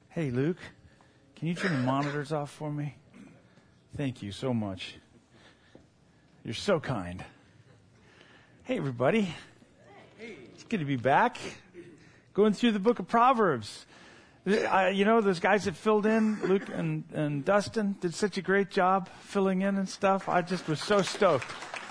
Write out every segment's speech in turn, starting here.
Hey, Luke, can you turn the monitors off for me? Thank you so much. You're so kind. Hey, everybody. It's good to be back. Going through the book of Proverbs. Those guys that filled in, Luke and Dustin, did such a great job filling in and stuff. I just was so stoked.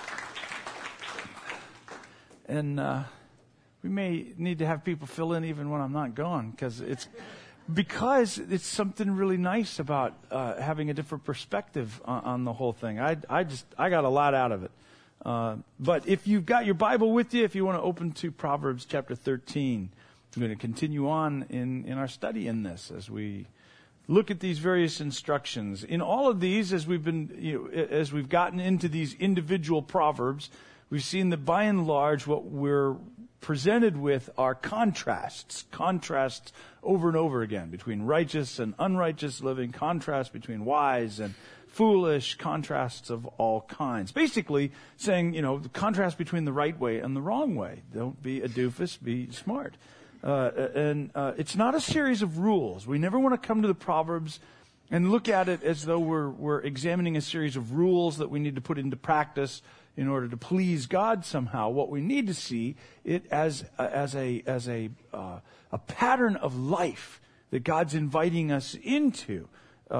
And we may need to have people fill in even when I'm not gone, because it's something really nice about having a different perspective on the whole thing. I got a lot out of it. But if you've got your Bible with you, if you want to open to Proverbs chapter 13, I'm going to continue on in our study in this as we look at these various instructions. In all of these, as we've gotten into these individual proverbs, we've seen that by and large what we're presented with are contrasts over and over again between righteous and unrighteous living, contrasts between wise and foolish, contrasts of all kinds. Basically saying, the contrast between the right way and the wrong way. Don't be a doofus, be smart. It's not a series of rules. We never want to come to the Proverbs and look at it as though we're examining a series of rules that we need to put into practice in order to please God somehow. What we need to see it as a pattern of life that God's inviting us into,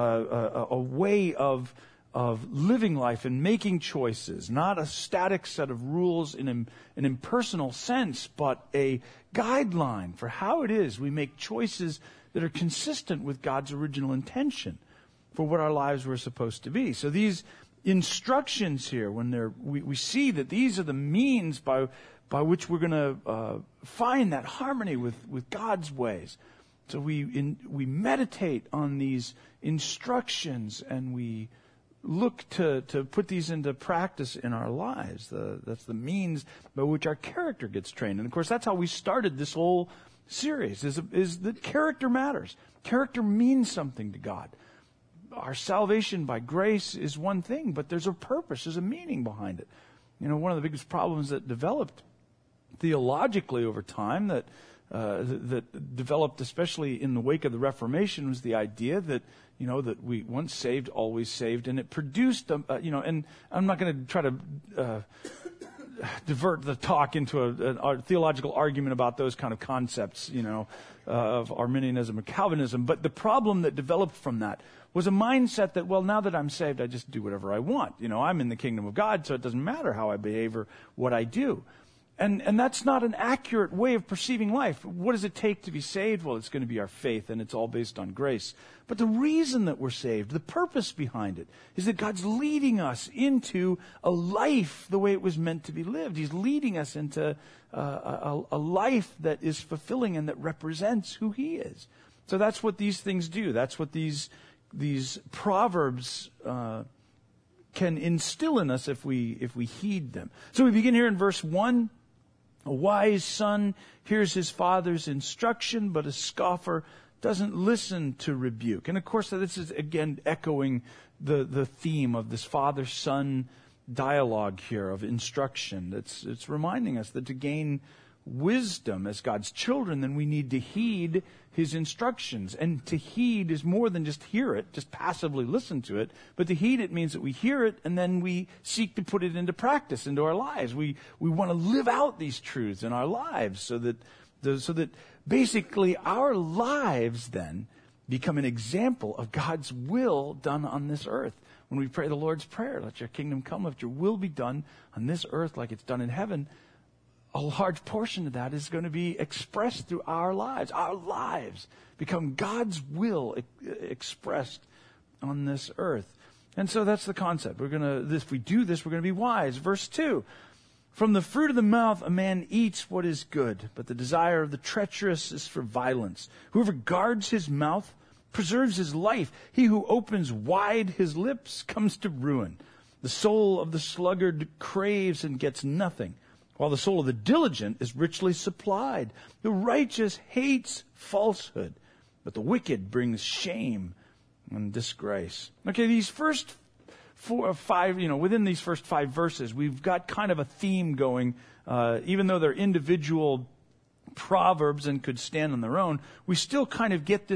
a way of living life and making choices, not a static set of rules in an impersonal sense, but a guideline for how it is we make choices that are consistent with God's original intention for what our lives were supposed to be. So these instructions here, when we see that these are the means by which we're going to find that harmony with God's ways. So we meditate on these instructions and we look to put these into practice in our lives. That's the means by which our character gets trained. And of course, that's how we started this whole series, is that character matters. Character means something to God. Our salvation by grace is one thing, but there's a purpose, there's a meaning behind it. One of the biggest problems that developed theologically over time, that developed especially in the wake of the Reformation, was the idea that that we once saved, always saved, and it produced and I'm not going to try to divert the talk into a theological argument about those kind of concepts, of Arminianism or Calvinism. But the problem that developed from that was a mindset that, well, now that I'm saved, I just do whatever I want. I'm in the kingdom of God, so it doesn't matter how I behave or what I do. And that's not an accurate way of perceiving life. What does it take to be saved? Well, it's going to be our faith, and it's all based on grace. But the reason that we're saved, the purpose behind it, is that God's leading us into a life the way it was meant to be lived. He's leading us into a life that is fulfilling and that represents who He is. So that's what these things do. That's what these proverbs can instill in us if we heed them. So we begin here in verse 1. A wise son hears his father's instruction, but a scoffer doesn't listen to rebuke. And of course, this is again echoing the theme of this father-son dialogue here of instruction. It's reminding us that to gain wisdom as God's children, then we need to heed His instructions. And to heed is more than just hear it, just passively listen to it. But to heed it means that we hear it and then we seek to put it into practice, into our lives. We want to live out these truths in our lives so that basically our lives then become an example of God's will done on this earth. When we pray the Lord's Prayer, let your kingdom come, let your will be done on this earth like it's done in heaven, a large portion of that is going to be expressed through our lives. Our lives become God's will expressed on this earth. And so that's the concept. If we do this, we're going to be wise. Verse 2, from the fruit of the mouth a man eats what is good, but the desire of the treacherous is for violence. Whoever guards his mouth preserves his life. He who opens wide his lips comes to ruin. The soul of the sluggard craves and gets nothing, while the soul of the diligent is richly supplied. The righteous hates falsehood, but the wicked brings shame and disgrace. Okay, these first 4 or 5, within these first 5 verses, we've got kind of a theme going. Even though they're individual proverbs and could stand on their own, we still kind of get this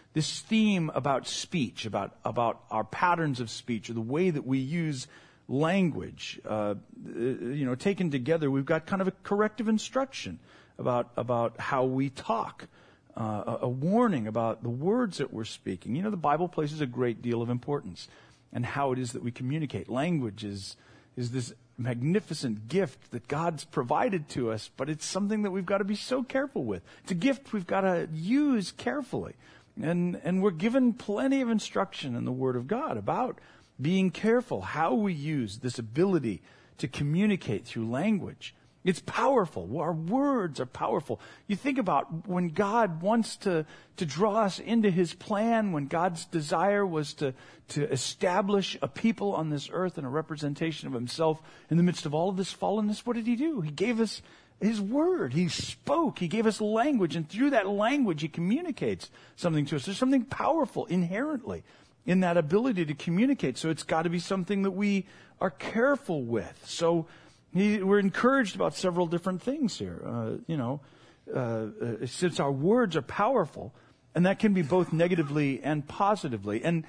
this theme about speech, about our patterns of speech, or the way that we use language. Taken together, we've got kind of a corrective instruction about how we talk, a warning about the words that we're speaking. The Bible places a great deal of importance and how it is that we communicate. Language is this magnificent gift that God's provided to us, but it's something that we've got to be so careful with. It's a gift we've got to use carefully. And we're given plenty of instruction in the Word of God about being careful how we use this ability to communicate through language. It's powerful. Our words are powerful. You think about when God wants to draw us into His plan, when God's desire was to establish a people on this earth and a representation of Himself in the midst of all of this fallenness. What did He do? He gave us His Word. He spoke. He gave us language, and through that language He communicates something to us. There's something powerful inherently in that ability to communicate. So it's got to be something that we are careful with. So we're encouraged about several different things here. Since our words are powerful, and that can be both negatively and positively. And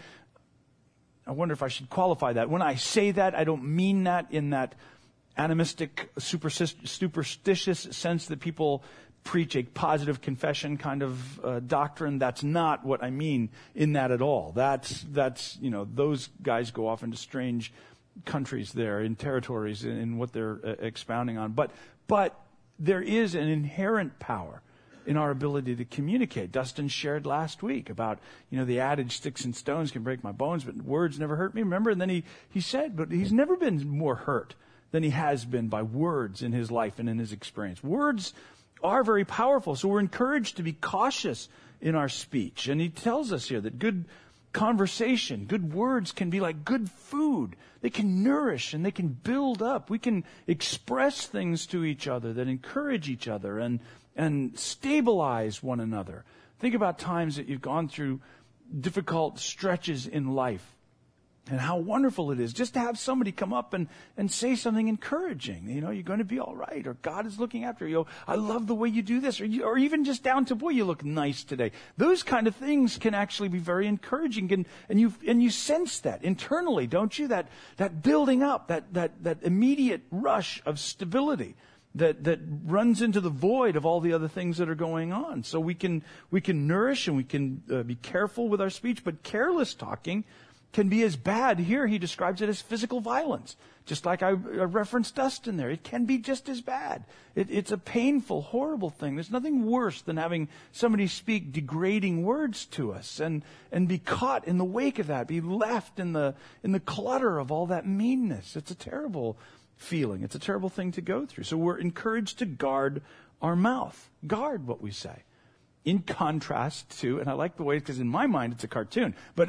I wonder if I should qualify that. When I say that, I don't mean that in that animistic, superstitious sense that people preach a positive confession kind of doctrine. That's not what I mean in that at all. That's those guys go off into strange countries there, in territories, in what they're expounding on. But there is an inherent power in our ability to communicate. Dustin shared last week about, the adage, sticks and stones can break my bones, but words never hurt me. Remember? And then he said, but he's never been more hurt than he has been by words in his life and in his experience. Words are very powerful, so we're encouraged to be cautious in our speech. And he tells us here that good conversation, good words can be like good food. They can nourish and they can build up. We can express things to each other that encourage each other and stabilize one another. Think about times that you've gone through difficult stretches in life and how wonderful it is just to have somebody come up and say something encouraging. You're going to be all right, or God is looking after you. I love the way you do this, or even just down to, boy, you look nice today. Those kind of things can actually be very encouraging, and you sense that internally, don't you? That building up, that immediate rush of stability that runs into the void of all the other things that are going on. So we can nourish and we can be careful with our speech, but careless talking can be as bad. Here he describes it as physical violence. Just like I referenced Dustin there. It can be just as bad. It's a painful, horrible thing. There's nothing worse than having somebody speak degrading words to us and be caught in the wake of that, be left in the clutter of all that meanness. It's a terrible feeling. It's a terrible thing to go through. So we're encouraged to guard our mouth. Guard what we say. In contrast to, and I like the way, because in my mind it's a cartoon, but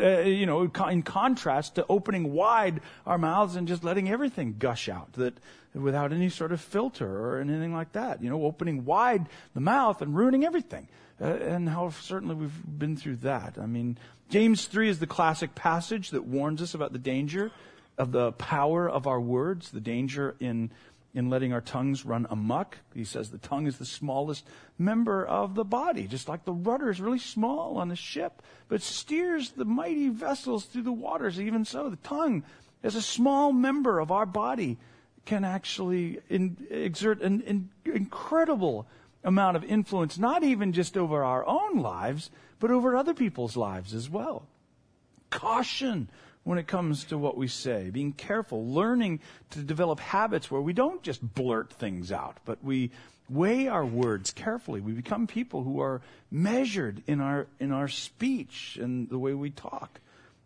in contrast to opening wide our mouths and just letting everything gush out, that without any sort of filter or anything like that. Opening wide the mouth and ruining everything, and how certainly we've been through that. I mean, James 3 is the classic passage that warns us about the danger of the power of our words, the danger in letting our tongues run amok. He says the tongue is the smallest member of the body, just like the rudder is really small on a ship, but steers the mighty vessels through the waters. Even so, the tongue, as a small member of our body, can actually exert an incredible amount of influence, not even just over our own lives, but over other people's lives as well. Caution when it comes to what we say, being careful, learning to develop habits where we don't just blurt things out, but we weigh our words carefully. We become people who are measured in our speech and the way we talk.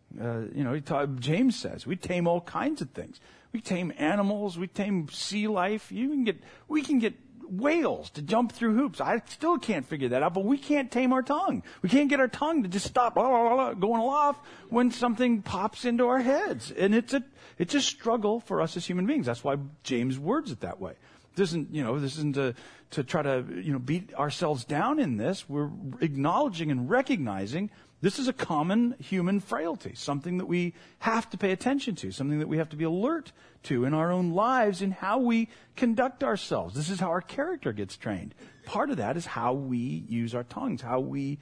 James says we tame all kinds of things. We tame animals. We tame sea life. We can get whales to jump through hoops. I still can't figure that out, but we can't tame our tongue. We can't get our tongue to just stop going off when something pops into our heads. And it's a struggle for us as human beings. That's why James words it that way. This isn't to try to beat ourselves down in this. We're acknowledging and recognizing this is a common human frailty, something that we have to pay attention to, something that we have to be alert to in our own lives in how we conduct ourselves. This is how our character gets trained. Part of that is how we use our tongues, how we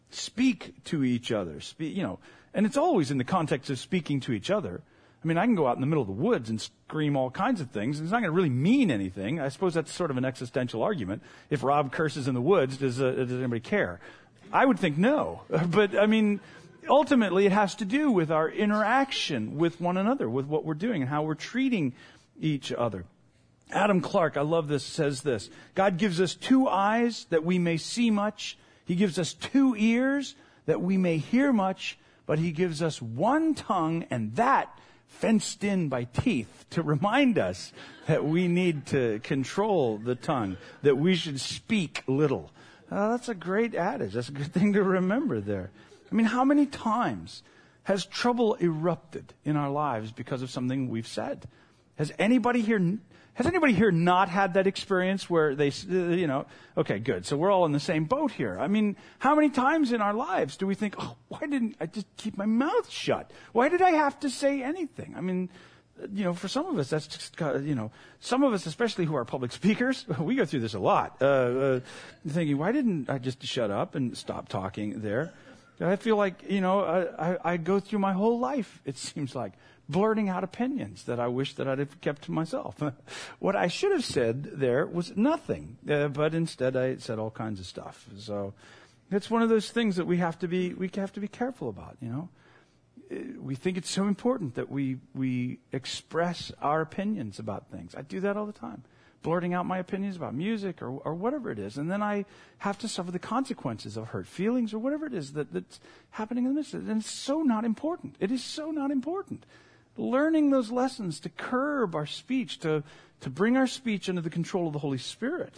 speak to each other. And it's always in the context of speaking to each other. I mean, I can go out in the middle of the woods and scream all kinds of things, and it's not going to really mean anything. I suppose that's sort of an existential argument. If Rob curses in the woods, does anybody care? I would think no. But, I mean, ultimately it has to do with our interaction with one another, with what we're doing and how we're treating each other. Adam Clark, I love this, says this: God gives us 2 eyes that we may see much. He gives us 2 ears that we may hear much. But He gives us 1 tongue, and that fenced in by teeth, to remind us that we need to control the tongue, that we should speak little. That's a great adage. That's a good thing to remember there. I mean, how many times has trouble erupted in our lives because of something we've said? Has anybody here not had that experience where they, okay, good. So we're all in the same boat here. I mean, how many times in our lives do we think, oh, why didn't I just keep my mouth shut? Why did I have to say anything? I mean, for some of us, that's just, some of us, especially who are public speakers, we go through this a lot, thinking, why didn't I just shut up and stop talking there? I feel like, I go through my whole life, it seems like, blurting out opinions that I wish that I'd have kept to myself. What I should have said there was nothing, but instead I said all kinds of stuff. So it's one of those things that we have to be careful about, We think it's so important that we express our opinions about things. I do that all the time, blurting out my opinions about music or whatever it is. And then I have to suffer the consequences of hurt feelings or whatever it is that's happening in the midst of it. And it's so not important. It is so not important. Learning those lessons to curb our speech, to bring our speech under the control of the Holy Spirit,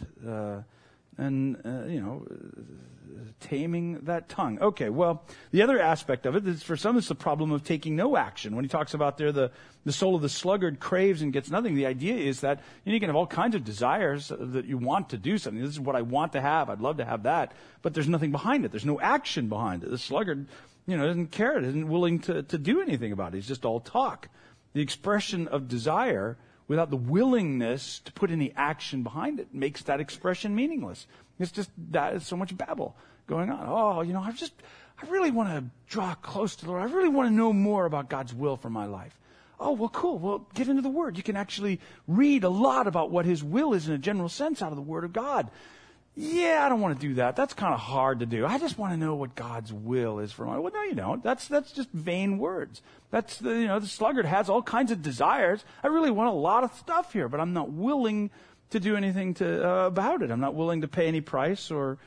taming that tongue. Okay, well, the other aspect of it is, for some, it's the problem of taking no action. When he talks about there, the soul of the sluggard craves and gets nothing, the idea is that you can have all kinds of desires that you want to do something. This is what I want to have. I'd love to have that. But there's nothing behind it. There's no action behind it. The sluggard, doesn't care. Isn't willing to do anything about it. He's just all talk. The expression of desire without the willingness to put any action behind it makes that expression meaningless. It's just that is so much babble going on. Oh, I really want to draw close to the Lord. I really want to know more about God's will for my life. Oh, well, cool. Well, get into the Word. You can actually read a lot about what His will is in a general sense out of the Word of God. Yeah, I don't want to do that. That's kind of hard to do. I just want to know what God's will is for my life. Well, no, you don't. That's just vain words. That's the sluggard has all kinds of desires. I really want a lot of stuff here, but I'm not willing to do anything about it. I'm not willing to pay any price or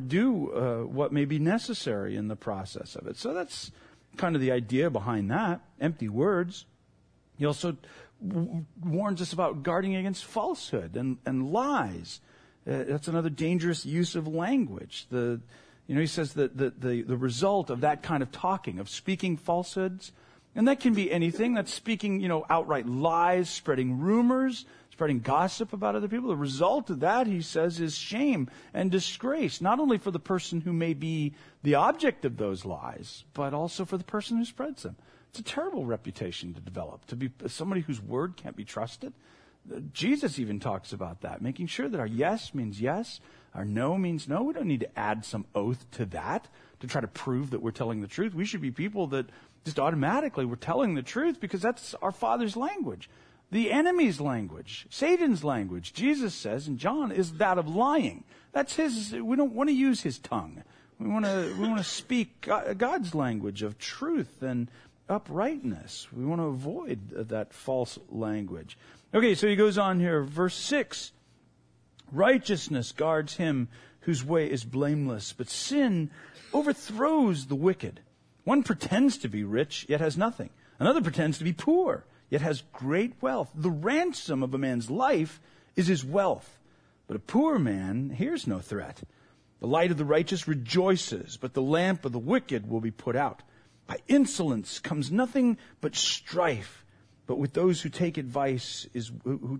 do what may be necessary in the process of it. So that's kind of the idea behind that. Empty words. He also warns us about guarding against falsehood and lies. That's another dangerous use of language. He says that the result of that kind of talking, of speaking falsehoods, and that can be anything. That's speaking, outright lies, spreading rumors, spreading gossip about other people. The result of that, he says, is shame and disgrace, not only for the person who may be the object of those lies, but also for the person who spreads them. It's a terrible reputation to develop, to be somebody whose word can't be trusted. Jesus even talks about that, making sure that our yes means yes, our no means no. We don't need to add some oath to that to try to prove that we're telling the truth. We should be people that just automatically we're telling the truth because that's our Father's language. The enemy's language, Satan's language, Jesus says in John, is that of lying. That's his. We don't want to use his tongue. We want to speak God's language of truth and uprightness. We want to avoid that false language. Okay, so he goes on here, verse 6. Righteousness guards him whose way is blameless, but sin overthrows the wicked. One pretends to be rich, yet has nothing. Another pretends to be poor, yet has great wealth. The ransom of a man's life is his wealth, but a poor man hears no threat. The light of the righteous rejoices, but the lamp of the wicked will be put out. By insolence comes nothing but strife, but with those who take advice is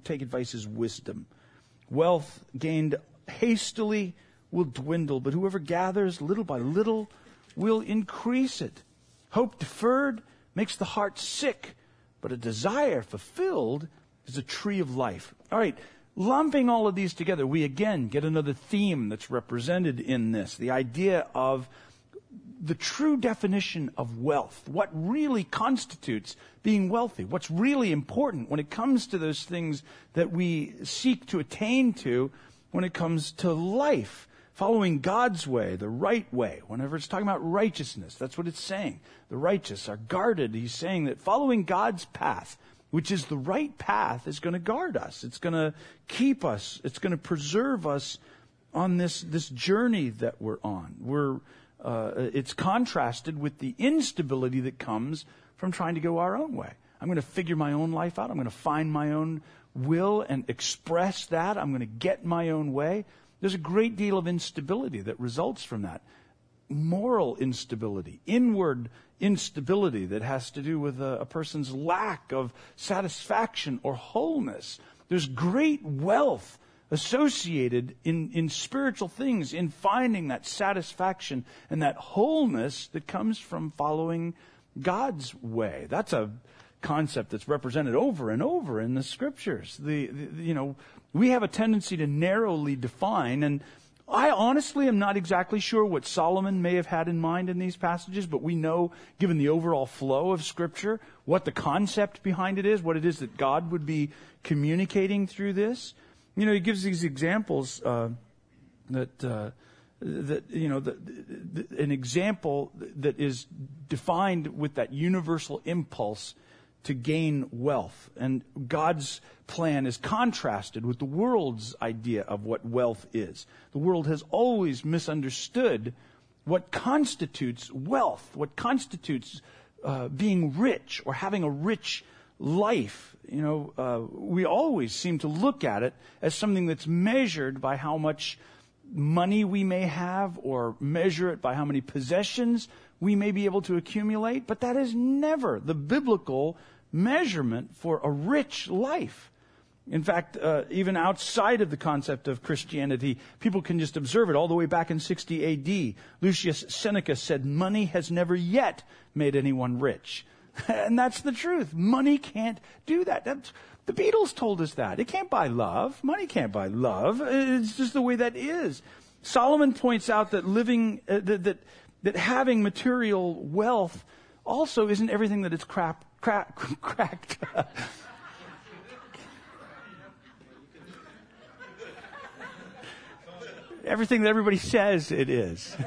wisdom. Wealth gained hastily will dwindle, but whoever gathers little by little will increase it. Hope deferred makes the heart sick, but a desire fulfilled is a tree of life. All right, lumping all of these together, we again get another theme that's represented in this. The idea of the true definition of wealth, what really constitutes being wealthy, what's really important when it comes to those things that we seek to attain to when it comes to life. Following God's way, the right way. Whenever it's talking about righteousness, that's what it's saying. The righteous are guarded. He's saying that following God's path, which is the right path, is going to guard us. It's going to keep us. It's going to preserve us on this journey that we're on. It's contrasted with the instability that comes from trying to go our own way. I'm going to figure my own life out. I'm going to find my own will and express that. I'm going to get my own way. There's a great deal of instability that results from that. Moral instability, inward instability that has to do with a person's lack of satisfaction or wholeness. There's great wealth associated in spiritual things, in finding that satisfaction and that wholeness that comes from following God's way. That's a concept that's represented over and over in the Scriptures. We have a tendency to narrowly define, and I honestly am not exactly sure what Solomon may have had in mind in these passages, but we know, given the overall flow of Scripture, what the concept behind it is, what it is that God would be communicating through this. He gives these examples an example that is defined with that universal impulse to gain wealth. And God's plan is contrasted with the world's idea of what wealth is. The world has always misunderstood what constitutes wealth, what constitutes being rich or having a rich life. We always seem to look at it as something that's measured by how much money we may have, or measure it by how many possessions we may be able to accumulate. But that is never the biblical measurement for a rich life. In fact, even outside of the concept of Christianity, people can just observe it all the way back in 60 A.D. Lucius Seneca said, "Money has never yet made anyone rich." And that's the truth. Money can't do that. The Beatles told us that. It can't buy love. Money can't buy love. It's just the way that is. Solomon points out that that having material wealth also isn't everything that it's cracked. Everything that everybody says it is.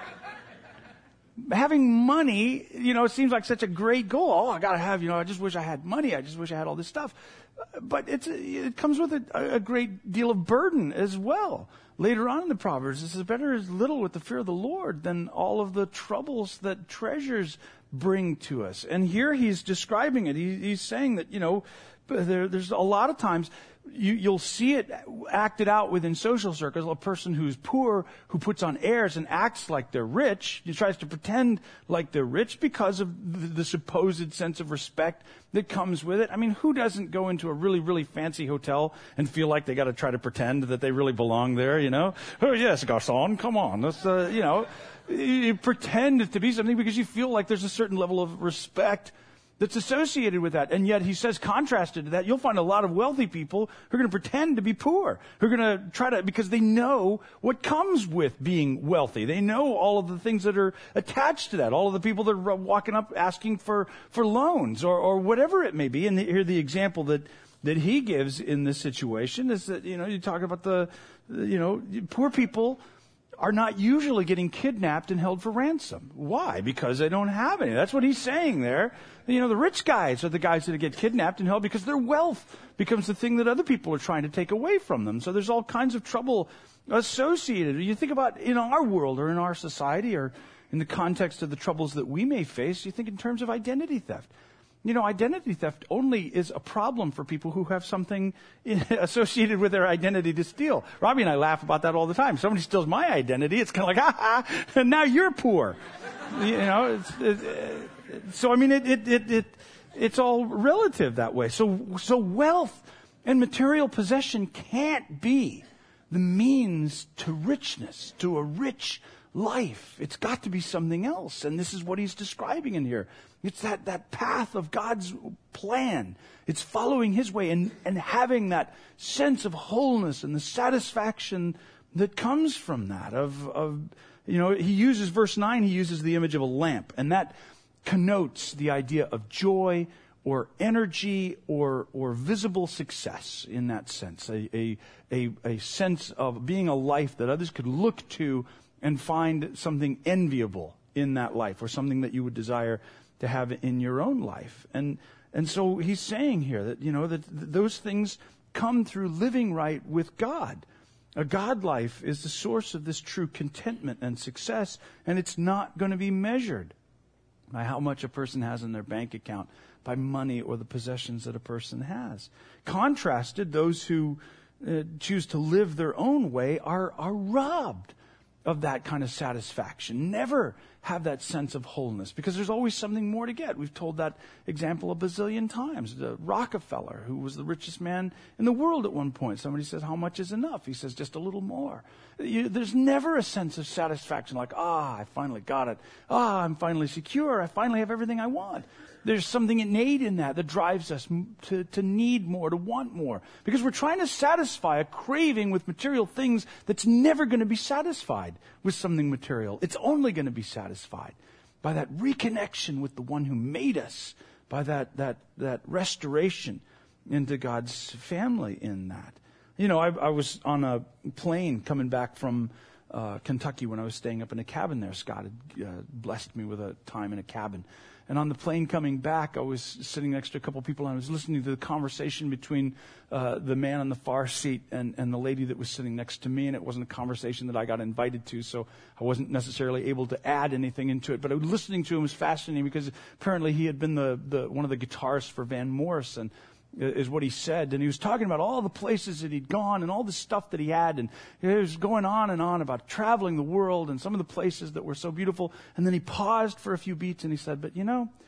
Having money, it seems like such a great goal. Oh, I gotta have, I just wish I had money. I just wish I had all this stuff. But it comes with a great deal of burden as well. Later on in the Proverbs, it says, "Better is little with the fear of the Lord than all of the troubles that treasures bring to us." And here he's describing it. He's saying that, there's a lot of times you'll see it acted out within social circles. A person who's poor, who puts on airs and acts like they're rich, he tries to pretend like they're rich because of the supposed sense of respect that comes with it. I mean, who doesn't go into a really, really fancy hotel and feel like they got to try to pretend that they really belong there, Oh, yes, garçon, come on. Let's, you pretend to be something because you feel like there's a certain level of respect that's associated with that. And yet he says, contrasted to that, you'll find a lot of wealthy people who are going to pretend to be poor, who are going to try to, because they know what comes with being wealthy. They know all of the things that are attached to that, all of the people that are walking up asking for loans or whatever it may be. And here the example that he gives in this situation is that, you talk about poor people are not usually getting kidnapped and held for ransom. Why? Because they don't have any. That's what he's saying there. The rich guys are the guys that get kidnapped and held because their wealth becomes the thing that other people are trying to take away from them. So there's all kinds of trouble associated. You think about in our world or in our society or in the context of the troubles that we may face, you think in terms of identity theft. Identity theft only is a problem for people who have something associated with their identity to steal. Robbie and I laugh about that all the time. Somebody steals my identity, it's kind of like, and now you're poor. So I mean, it's all relative that way. So wealth and material possession can't be the means to richness, to a rich life. It's got to be something else. And this is what he's describing in here. It's that path of God's plan. It's following his way and having that sense of wholeness and the satisfaction that comes from that he uses verse 9, he uses the image of a lamp, and that connotes the idea of joy or energy or visible success in that sense, a sense of being a life that others could look to and find something enviable in that life, or something that you would desire to have in your own life. And so he's saying here that, that those things come through living right with God. A God life is the source of this true contentment and success, and it's not going to be measured by how much a person has in their bank account, by money or the possessions that a person has. Contrasted, those who choose to live their own way are robbed of that kind of satisfaction, never have that sense of wholeness, because there's always something more to get. We've told that example a bazillion times. The Rockefeller, who was the richest man in the world at one point. Somebody says, how much is enough? He says, just a little more. There's never a sense of satisfaction like, I finally got it. I'm finally secure. I finally have everything I want. There's something innate in that drives us to need more, to want more. Because we're trying to satisfy a craving with material things that's never going to be satisfied with something material. It's only going to be satisfied by that reconnection with the one who made us, by that restoration into God's family in that. I was on a plane coming back from Kentucky when I was staying up in a cabin there. Scott had blessed me with a time in a cabin. And on the plane coming back, I was sitting next to a couple of people, and I was listening to the conversation between the man on the far seat and the lady that was sitting next to me. And it wasn't a conversation that I got invited to, so I wasn't necessarily able to add anything into it. But listening to him was fascinating, because apparently he had been one of the guitarists for Van Morrison, is what he said. And he was talking about all the places that he'd gone and all the stuff that he had. And he was going on and on about traveling the world and some of the places that were so beautiful. And then he paused for a few beats and he said, but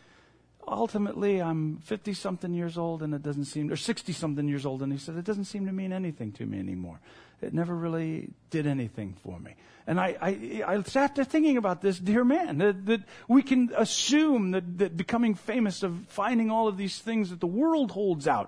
ultimately I'm 50-something years old and it doesn't seem, or 60-something years old. And he said, it doesn't seem to mean anything to me anymore. It never really did anything for me. And I sat there thinking about this dear man, that we can assume that becoming famous, of finding all of these things that the world holds out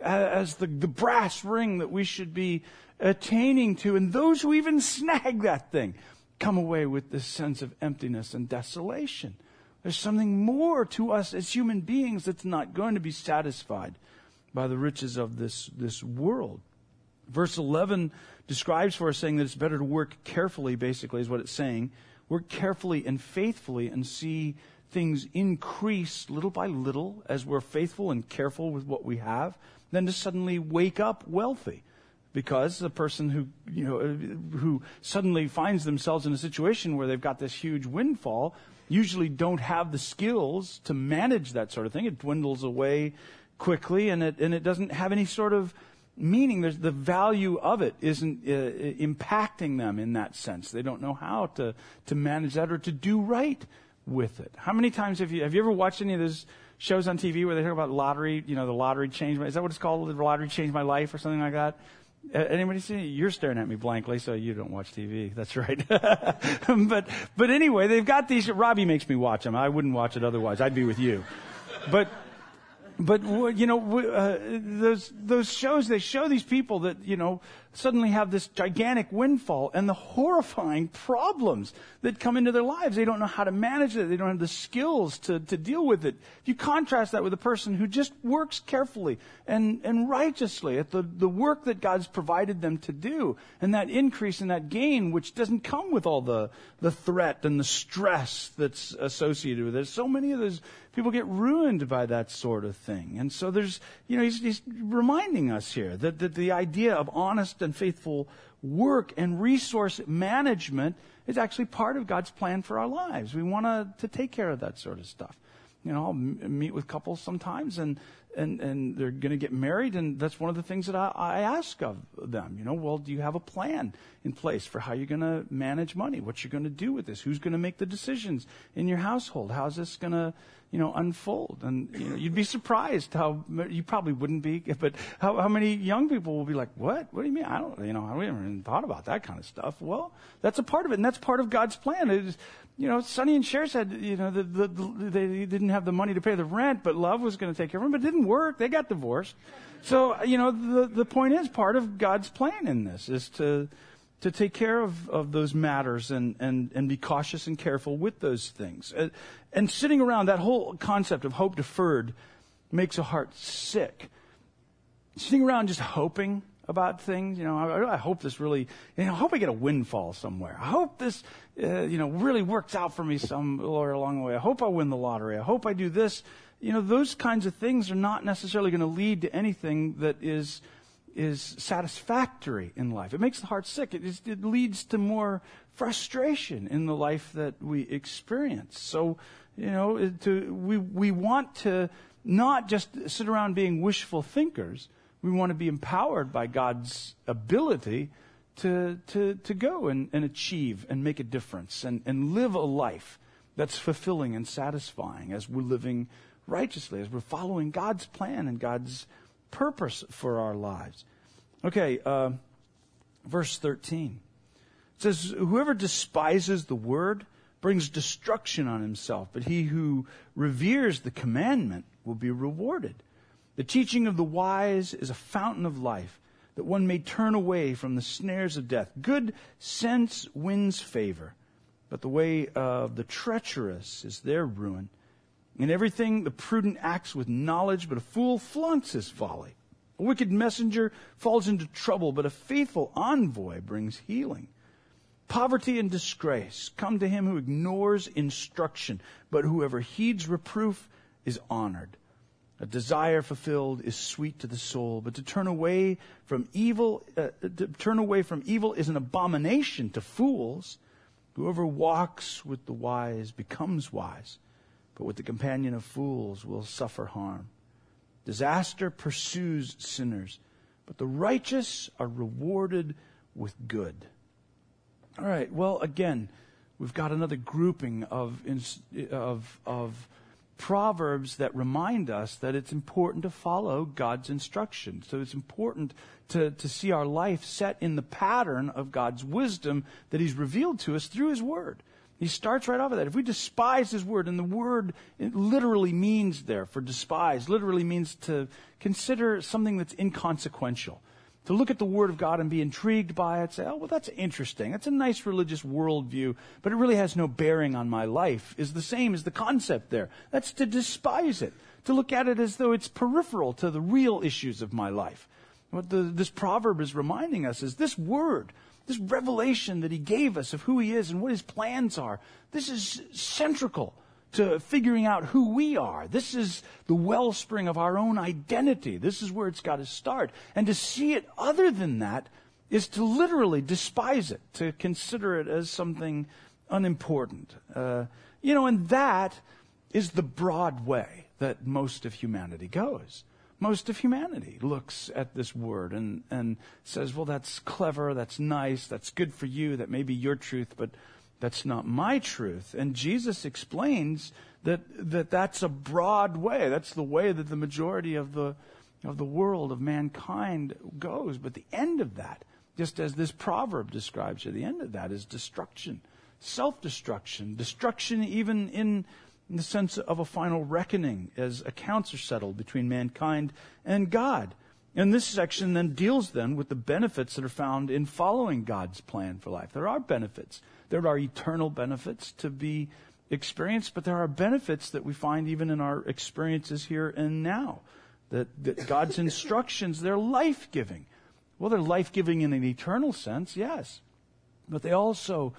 as the brass ring that we should be attaining to, and those who even snag that thing come away with this sense of emptiness and desolation. There's something more to us as human beings that's not going to be satisfied by the riches of this world. Verse 11 describes for us, saying that it's better to work carefully, basically, is what it's saying. Work carefully and faithfully and see things increase little by little as we're faithful and careful with what we have, than to suddenly wake up wealthy. Because the person who suddenly finds themselves in a situation where they've got this huge windfall usually don't have the skills to manage that sort of thing. It dwindles away quickly, and it doesn't have any sort of meaning. The value of it isn't impacting them in that sense. They don't know how to manage that or to do right with it. How many times have you ever watched any of those shows on TV where they talk about lottery? The lottery changed is that what it's called? The lottery changed my life or something like that? Anybody see it? You're staring at me blankly, so you don't watch TV. That's right. But anyway, they've got these. Robbie makes me watch them. I wouldn't watch it otherwise. I'd be with you. But those shows, they show these people that, suddenly have this gigantic windfall and the horrifying problems that come into their lives. They don't know how to manage it. They don't have the skills to deal with it. If you contrast that with a person who just works carefully and righteously at the work that God's provided them to do, and that increase and that gain, which doesn't come with all the threat and the stress that's associated with it. So many of those people get ruined by that sort of thing. And so there's, he's reminding us here that the idea of honest and faithful work and resource management is actually part of God's plan for our lives. We want to take care of that sort of stuff. I'll meet with couples sometimes and they're going to get married, and that's one of the things that I ask of them. Well, do you have a plan in place for how you're going to manage money? What you're going to do with this? Who's going to make the decisions in your household? How's this going to, unfold? And, you'd be surprised how, you probably wouldn't be, but how many young people will be like, what? What do you mean? I haven't even thought about that kind of stuff. Well, that's a part of it, and that's part of God's plan. It is, Sonny and Cher said, they didn't have the money to pay the rent, but love was going to take care of them, but it didn't work. They got divorced. So, the point is, part of God's plan in this is to to take care of those matters and be cautious and careful with those things. And sitting around, that whole concept of hope deferred makes a heart sick. Sitting around just hoping about things, I hope this really, I hope I get a windfall somewhere. I hope this, really works out for me somewhere along the way. I hope I win the lottery. I hope I do this. Those kinds of things are not necessarily going to lead to anything that is satisfactory in life. It makes the heart sick. It leads to more frustration in the life that we experience. So, we want to not just sit around being wishful thinkers. We want to be empowered by God's ability to go and achieve and make a difference and live a life that's fulfilling and satisfying as we're living righteously, as we're following God's plan and God's purpose for our lives. Okay, verse 13. It says, whoever despises the word brings destruction on himself, but he who reveres the commandment will be rewarded. The teaching of the wise is a fountain of life, that one may turn away from the snares of death. Good sense wins favor, but the way of the treacherous is their ruin. In everything the prudent acts with knowledge, but a fool flaunts his folly. A wicked messenger falls into trouble, but a faithful envoy brings healing. Poverty and disgrace come to him who ignores instruction, but whoever heeds reproof is honored. A desire fulfilled is sweet to the soul, but to turn away from evil is an abomination to fools. Whoever walks with the wise becomes wise, but with the companion of fools will suffer harm. Disaster pursues sinners, but the righteous are rewarded with good. All right, well, again, we've got another grouping of proverbs that remind us that it's important to follow God's instructions. So it's important to see our life set in the pattern of God's wisdom that He's revealed to us through His Word. He starts right off of that. If we despise His Word, and the word it literally means there for despise, literally means to consider something that's inconsequential. To look at the Word of God and be intrigued by it, say, oh, well, that's interesting. That's a nice religious worldview, but it really has no bearing on my life, is the same as the concept there. That's to despise it, to look at it as though it's peripheral to the real issues of my life. What this proverb is reminding us is this Word, this revelation that He gave us of who He is and what His plans are, this is central to figuring out who we are. This is the wellspring of our own identity. This is where it's got to start. And to see it other than that is to literally despise it, to consider it as something unimportant. And that is the broad way that most of humanity goes. Most of humanity looks at this word and says, well, that's clever, that's nice, that's good for you, that may be your truth, but that's not my truth. And Jesus explains that's a broad way. That's the way that the majority of the world, of mankind, goes. But the end of that, just as this proverb describes it, the end of that is destruction, self-destruction, destruction even in the sense of a final reckoning as accounts are settled between mankind and God. And this section then deals with the benefits that are found in following God's plan for life. There are benefits. There are eternal benefits to be experienced, but there are benefits that we find even in our experiences here and now. That God's instructions, they're life-giving. Well, they're life-giving in an eternal sense, yes. But they also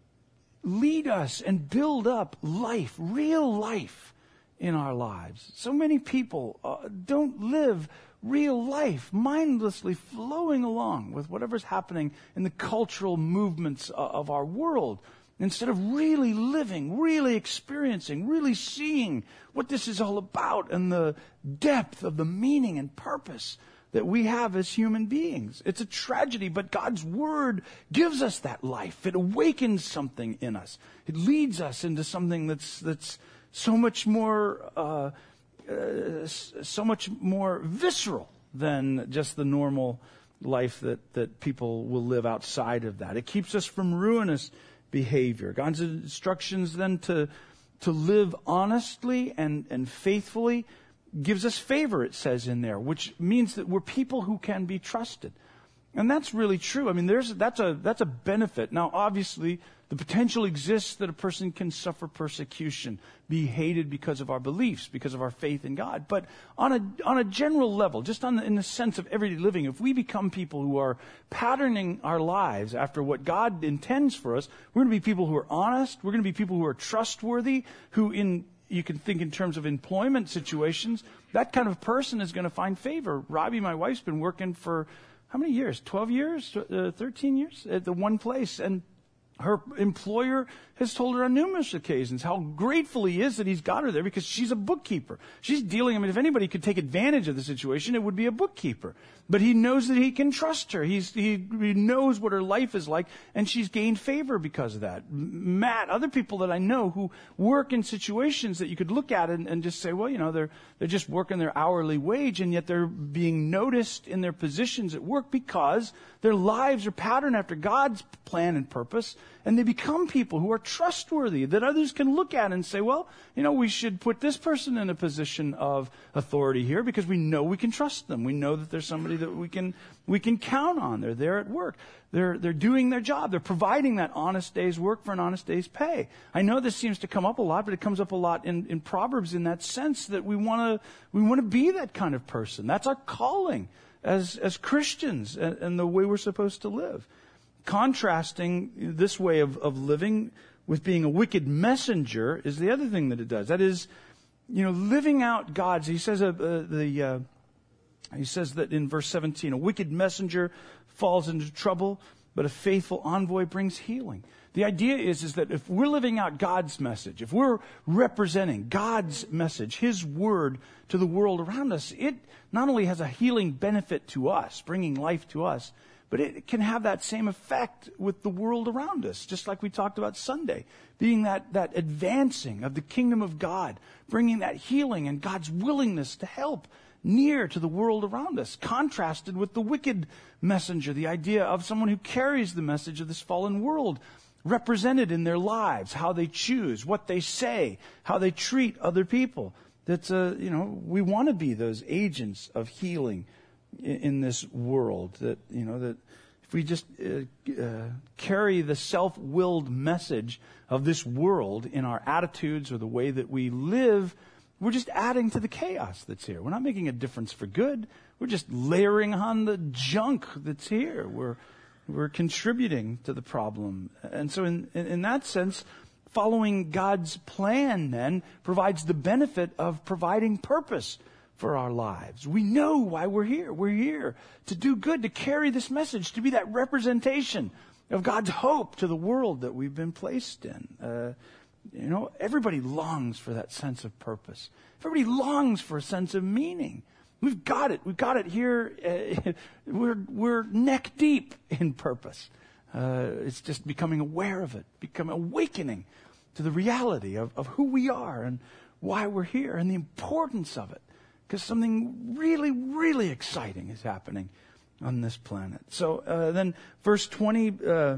lead us and build up life, real life in our lives. So many people don't live real life, mindlessly flowing along with whatever's happening in the cultural movements of our world, instead of really living, really experiencing, really seeing what this is all about and the depth of the meaning and purpose that we have as human beings. It's a tragedy, but God's Word gives us that life. It awakens something in us. It leads us into something that's so much more visceral than just the normal life that people will live outside of that. It keeps us from ruinous behavior. God's instructions then to live honestly and faithfully gives us favor, it says in there, which means that we're people who can be trusted. And that's really true. I mean, that's a benefit. Now, obviously, the potential exists that a person can suffer persecution, be hated because of our beliefs, because of our faith in God. But on a general level, just in the sense of everyday living, if we become people who are patterning our lives after what God intends for us, we're going to be people who are honest. We're going to be people who are trustworthy, you can think in terms of employment situations. That kind of person is going to find favor. Robbie, my wife's been working for how many years? 12 years? 13 years at the one place. And her employer has told her on numerous occasions how grateful he is that he's got her there because she's a bookkeeper. She's dealing, if anybody could take advantage of the situation, it would be a bookkeeper. But he knows that he can trust her. He knows what her life is like, and she's gained favor because of that. Matt, other people that I know who work in situations that you could look at and just say, well, they're just working their hourly wage, and yet they're being noticed in their positions at work because their lives are patterned after God's plan and purpose, and they become people who are trustworthy, that others can look at and say, well, we should put this person in a position of authority here because we know we can trust them. We know that there's somebody that we can count on. They're there at work. They're doing their job. They're providing that honest day's work for an honest day's pay. I know this seems to come up a lot, but it comes up a lot in Proverbs in that sense that we want to be that kind of person. That's our calling as Christians and the way we're supposed to live. Contrasting this way of living with being a wicked messenger is the other thing that it does. That is, living out God's. He says that in verse 17, a wicked messenger falls into trouble, but a faithful envoy brings healing. The idea is that if we're living out God's message, if we're representing God's message, His word to the world around us, it not only has a healing benefit to us, bringing life to us, but it can have that same effect with the world around us, just like we talked about Sunday, being that advancing of the kingdom of God, bringing that healing and God's willingness to help near to the world around us, contrasted with the wicked messenger, the idea of someone who carries the message of this fallen world, represented in their lives, how they choose, what they say, how they treat other people. That's we want to be those agents of healing in this world, that if we just carry the self-willed message of this world in our attitudes or the way that we live, we're just adding to the chaos that's here. We're not making a difference for good. We're just layering on the junk that's here. We're contributing to the problem. And so in that sense, following God's plan then provides the benefit of providing purpose for our lives. We know why we're here. We're here to do good, to carry this message, to be that representation of God's hope to the world that we've been placed in. Everybody longs for that sense of purpose. Everybody longs for a sense of meaning. We've got it. We've got it here. We're neck deep in purpose. It's just becoming aware of it, awakening to the reality of who we are and why we're here and the importance of it. Because something really, really exciting is happening on this planet. So then verse 20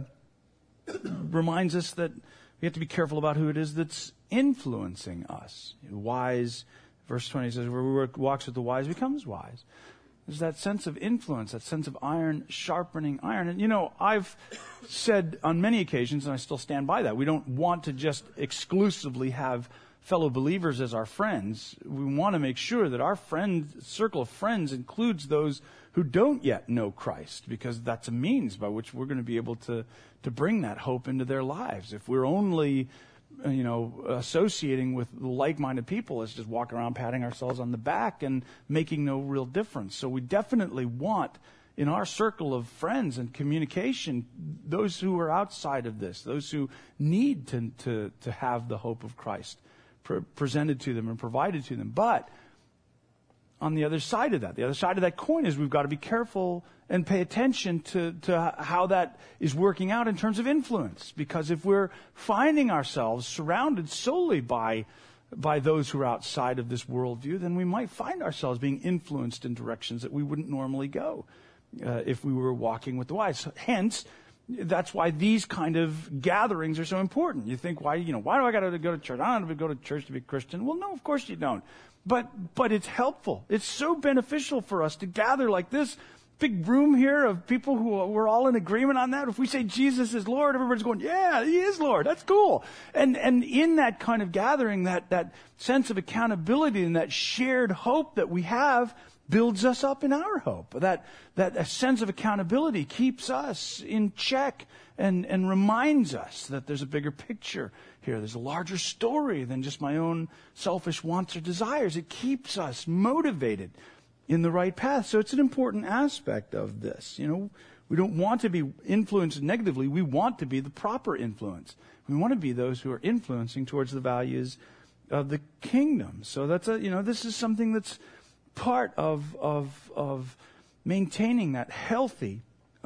reminds us that we have to be careful about who it is that's influencing us. Verse 20 says, whoever walks with the wise becomes wise. There's that sense of influence, that sense of iron sharpening iron. And I've said on many occasions, and I still stand by that, we don't want to just exclusively have fellow believers as our friends. We want to make sure that our circle of friends includes those who don't yet know Christ, because that's a means by which we're going to be able to bring that hope into their lives. If we're only associating with like-minded people, it's just walking around patting ourselves on the back and making no real difference. So we definitely want in our circle of friends and communication those who are outside of this, those who need to have the hope of Christ presented to them and provided to them. But on the other side of that coin is we've got to be careful and pay attention to how that is working out in terms of influence. Because if we're finding ourselves surrounded solely by those who are outside of this worldview, then we might find ourselves being influenced in directions that we wouldn't normally go if we were walking with the wise. Hence, that's why these kind of gatherings are so important. You think, why do I got to go to church? I don't have to go to church to be a Christian. Well, no, of course you don't. But it's helpful. It's so beneficial for us to gather like this big room here of people who we're all in agreement on that? If we say Jesus is Lord, everybody's going, yeah, he is Lord. That's cool. And in that kind of gathering, that sense of accountability and that shared hope that we have builds us up in our hope. That a sense of accountability keeps us in check and reminds us that there's a bigger picture here. There's a larger story than just my own selfish wants or desires. It keeps us motivated in the right path. So it's an important aspect of this. We don't want to be influenced negatively. We want to be the proper influence. We want to be those who are influencing towards the values of the kingdom. So that's this is something that's part of maintaining that healthy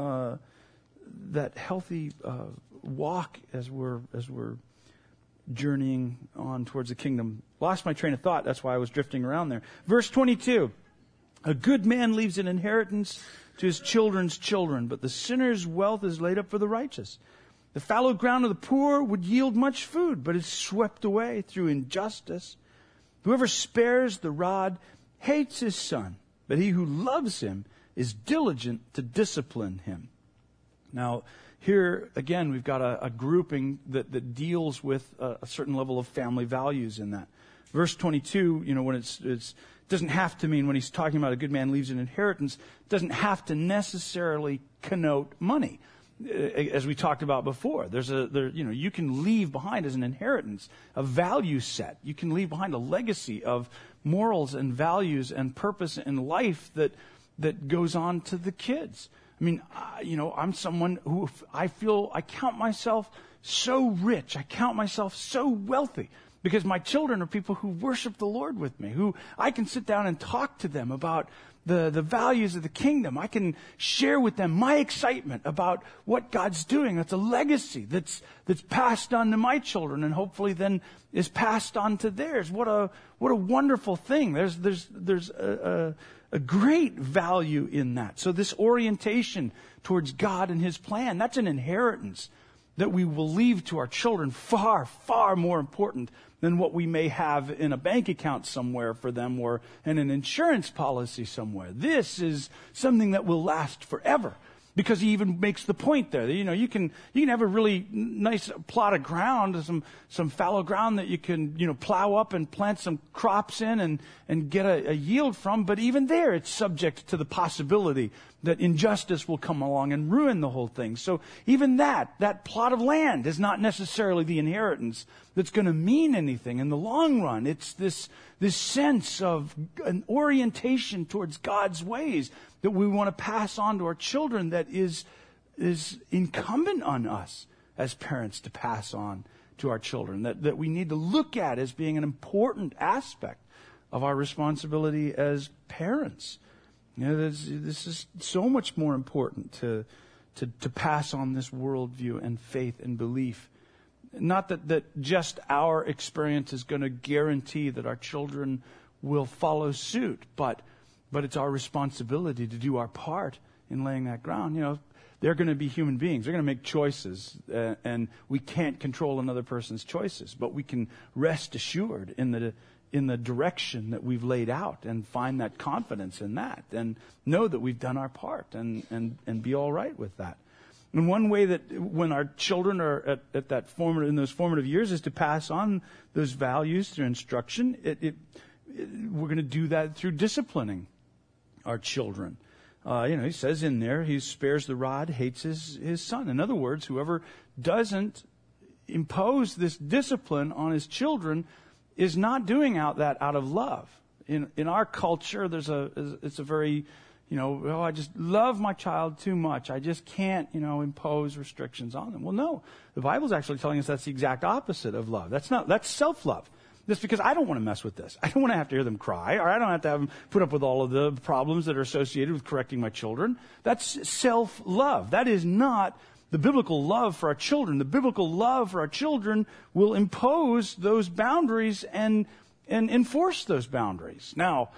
walk as we're journeying on towards the kingdom. Lost my train of thought. That's why I was drifting around there. Verse 22. A good man leaves an inheritance to his children's children, but the sinner's wealth is laid up for the righteous. The fallow ground of the poor would yield much food, but is swept away through injustice. Whoever spares the rod hates his son, but he who loves him is diligent to discipline him. Now, here again, we've got a grouping that deals with a certain level of family values in that. Verse 22, when it's doesn't have to mean, when he's talking about a good man leaves an inheritance, doesn't have to necessarily connote money. As we talked about before, you can leave behind as an inheritance a value set. You can leave behind a legacy of morals and values and purpose in life that goes on to the kids. I mean, I'm someone who I count myself so rich. I count myself so wealthy because my children are people who worship the Lord with me, who I can sit down and talk to them about the values of the kingdom. I can share with them my excitement about what God's doing. That's a legacy that's passed on to my children and hopefully then is passed on to theirs. What a wonderful thing. There's a great value in that. So this orientation towards God and His plan, that's an inheritance that we will leave to our children, far, far more important than what we may have in a bank account somewhere for them or in an insurance policy somewhere. This is something that will last forever. Because he even makes the point there that, you can have a really nice plot of ground, some fallow ground that you can, plow up and plant some crops in and get a yield from. But even there, it's subject to the possibility that injustice will come along and ruin the whole thing. So even that plot of land is not necessarily the inheritance that's going to mean anything in the long run. It's this sense of an orientation towards God's ways that we want to pass on to our children that is incumbent on us as parents to pass on to our children, that we need to look at as being an important aspect of our responsibility as parents. This is so much more important to pass on this worldview and faith and belief. Not that just our experience is going to guarantee that our children will follow suit, but it's our responsibility to do our part in laying that ground. They're going to be human beings. They're going to make choices, and we can't control another person's choices, but we can rest assured in the direction that we've laid out and find that confidence in that and know that we've done our part and be all right with that. And one way that when our children are at in those formative years is to pass on those values through instruction. We're going to do that through disciplining our children. He says in there, he spares the rod, hates his son. In other words, whoever doesn't impose this discipline on his children is not doing out of love. In our culture, it's a very, I just love my child too much. I just can't, impose restrictions on them. Well, no, the Bible's actually telling us that's the exact opposite of love. That's self-love. Just because I don't want to mess with this. I don't want to have to hear them cry, or I don't have to have them put up with all of the problems that are associated with correcting my children. That's self-love. That is not the biblical love for our children. The biblical love for our children will impose those boundaries and enforce those boundaries. Now,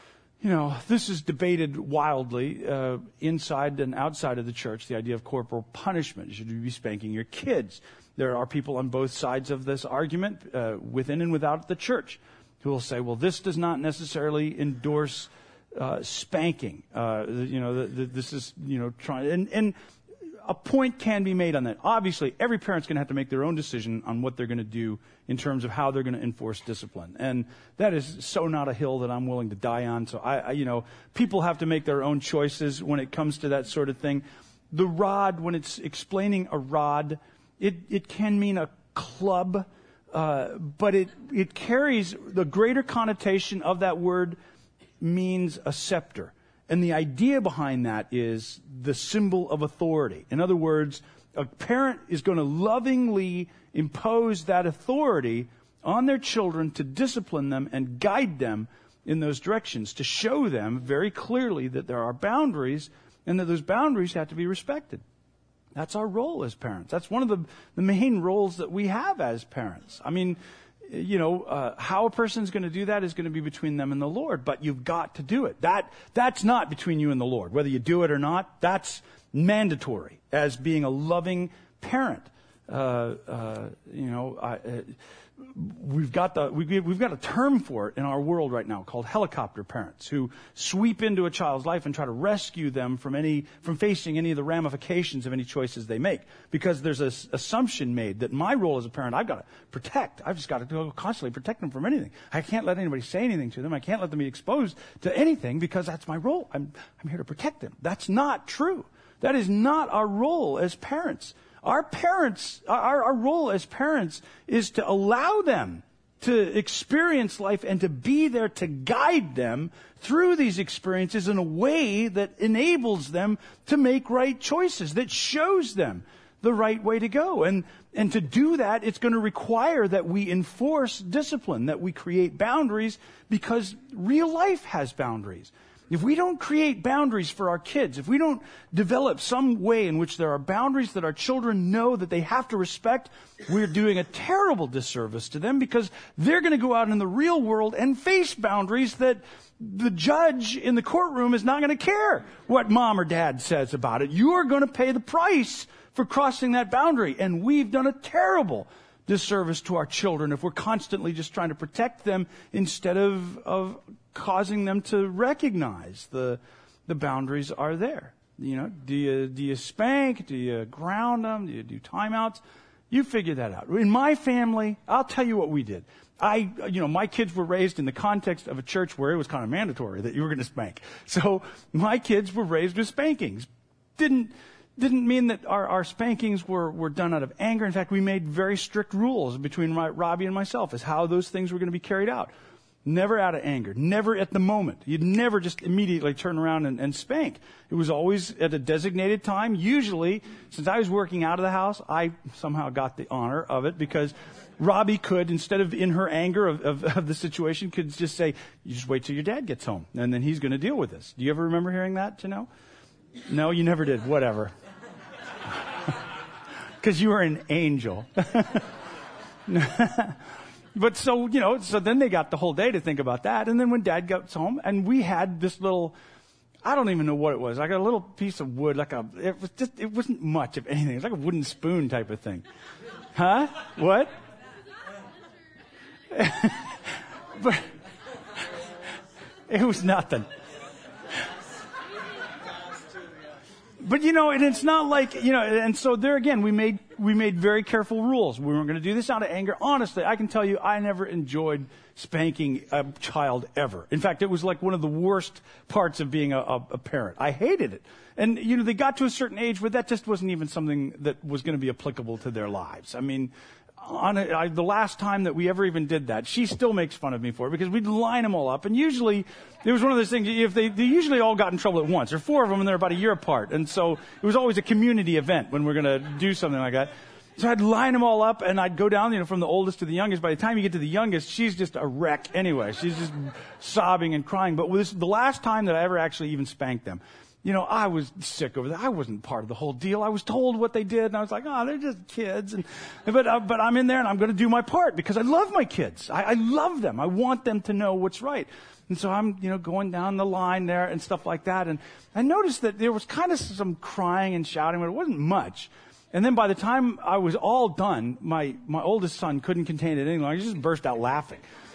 this is debated wildly inside and outside of the church, the idea of corporal punishment. Should you be spanking your kids? There are people on both sides of this argument, within and without the church, who will say, well, this does not necessarily endorse spanking. This is, trying, and a point can be made on that. Obviously, every parent's going to have to make their own decision on what they're going to do in terms of how they're going to enforce discipline. And that is so not a hill that I'm willing to die on. So people have to make their own choices when it comes to that sort of thing. The rod, when it's explaining a rod, it can mean a club, but it carries the greater connotation of that word means a scepter. And the idea behind that is the symbol of authority. In other words, a parent is going to lovingly impose that authority on their children to discipline them and guide them in those directions, to show them very clearly that there are boundaries and that those boundaries have to be respected. That's our role as parents. That's one of the main roles that we have as parents. I mean, how a person's going to do that is going to be between them and the Lord, but you've got to do it. That's not between you and the Lord. Whether you do it or not, that's mandatory as being a loving parent. We've got a term for it in our world right now called helicopter parents, who sweep into a child's life and try to rescue them from facing any of the ramifications of any choices they make. Because there's this assumption made that my role as a parent, I've got to protect. I've just got to constantly protect them from anything. I can't let anybody say anything to them. I can't let them be exposed to anything because that's my role. I'm here to protect them. That's not true. That is not our role as parents. Our role as parents is to allow them to experience life and to be there to guide them through these experiences in a way that enables them to make right choices, that shows them the right way to go. And to do that, it's going to require that we enforce discipline, that we create boundaries, because real life has boundaries. If we don't create boundaries for our kids, if we don't develop some way in which there are boundaries that our children know that they have to respect, we're doing a terrible disservice to them, because they're going to go out in the real world and face boundaries that the judge in the courtroom is not going to care what mom or dad says about it. You are going to pay the price for crossing that boundary. And we've done a terrible disservice to our children if we're constantly just trying to protect them instead of causing them to recognize the boundaries are there. Do you spank? Do you ground them? Do you do timeouts? You figure that out. In my family, I'll tell you what we did. My kids were raised in the context of a church where it was kind of mandatory that you were going to spank. So my kids were raised with spankings. Didn't mean that our spankings were done out of anger. In fact, we made very strict rules between Robbie and myself as how those things were going to be carried out. Never out of anger. Never at the moment. You'd never just immediately turn around and spank. It was always at a designated time. Usually, since I was working out of the house, I somehow got the honor of it, because Robbie could, instead of in her anger of the situation, could just say, you just wait till your dad gets home, and then he's going to deal with this. Do you ever remember hearing that, Janelle? No, you never did. Whatever. Because you were an angel. But so then they got the whole day to think about that. And then when Dad got home, and we had this little, I don't even know what it was. I got a little piece of wood, it wasn't much of anything. It was like a wooden spoon type of thing. Huh? What? But it was nothing. But and it's not like, and so there again, we made very careful rules. We weren't going to do this out of anger. Honestly, I can tell you, I never enjoyed spanking a child ever. In fact, it was like one of the worst parts of being a parent. I hated it. And, they got to a certain age where that just wasn't even something that was going to be applicable to their lives. I mean, the last time that we ever even did that, she still makes fun of me for it, because we'd line them all up. And usually, it was one of those things, if they usually all got in trouble at once. There are 4 of them, and they're about a year apart. And so it was always a community event when we're going to do something like that. So I'd line them all up, and I'd go down, from the oldest to the youngest. By the time you get to the youngest, she's just a wreck anyway. She's just sobbing and crying. But the last time that I ever actually even spanked them, I was sick over that. I wasn't part of the whole deal. I was told what they did, and I was like, they're just kids. But I'm in there, and I'm going to do my part, because I love my kids. I love them. I want them to know what's right. And so I'm, going down the line there and stuff like that. And I noticed that there was kind of some crying and shouting, but it wasn't much. And then by the time I was all done, my oldest son couldn't contain it any longer. He just burst out laughing.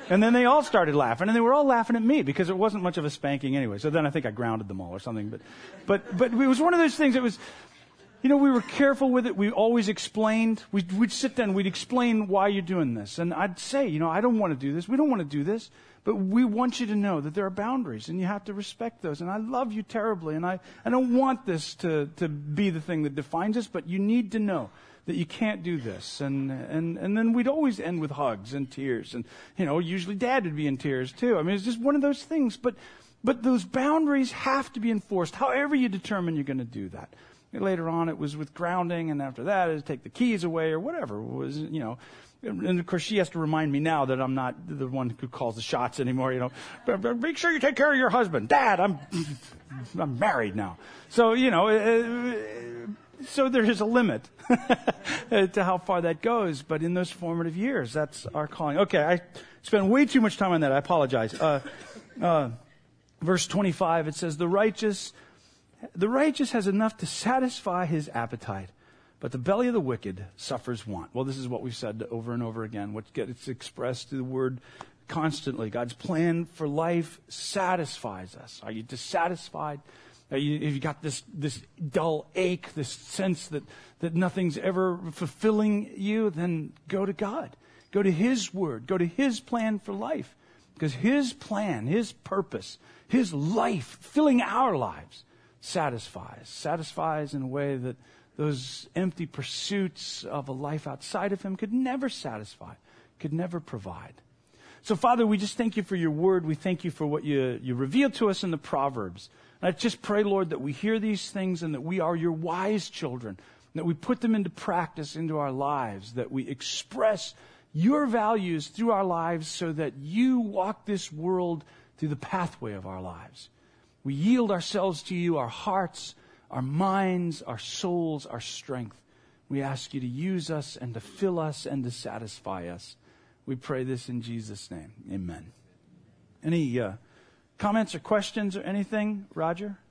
And then they all started laughing, and they were all laughing at me because it wasn't much of a spanking anyway. So then I think I grounded them all or something. But it was one of those things that was, we were careful with it. We always explained. We'd sit there and we'd explain why you're doing this. And I'd say, I don't want to do this. We don't want to do this. But we want you to know that there are boundaries, and you have to respect those. And I love you terribly, and I don't want this to be the thing that defines us, but you need to know that you can't do this. And then we'd always end with hugs and tears. And, usually Dad would be in tears too. I mean, it's just one of those things. But those boundaries have to be enforced, however you determine you're going to do that. Later on, it was with grounding, and after that, it was take the keys away or whatever it was, And of course, she has to remind me now that I'm not the one who calls the shots anymore. But make sure you take care of your husband. Dad, I'm married now. So, so there is a limit to how far that goes. But in those formative years, that's our calling. Okay, I spent way too much time on that. I apologize. Verse 25, it says, The righteous has enough to satisfy his appetite, but the belly of the wicked suffers want. Well, this is what we've said over and over again. What gets expressed through the word constantly. God's plan for life satisfies us. Are you dissatisfied? Have you got this dull ache, this sense that nothing's ever fulfilling you? Then go to God. Go to His Word. Go to His plan for life. Because His plan, His purpose, His life, filling our lives, satisfies in a way that those empty pursuits of a life outside of Him could never satisfy, could never provide. So, Father, we just thank you for your word. We thank you for what you revealed to us in the Proverbs. And I just pray, Lord, that we hear these things and that we are your wise children, that we put them into practice into our lives, that we express your values through our lives so that you walk this world through the pathway of our lives. We yield ourselves to you, our hearts, our minds, our souls, our strength. We ask you to use us and to fill us and to satisfy us. We pray this in Jesus' name. Amen. Any comments or questions or anything, Roger?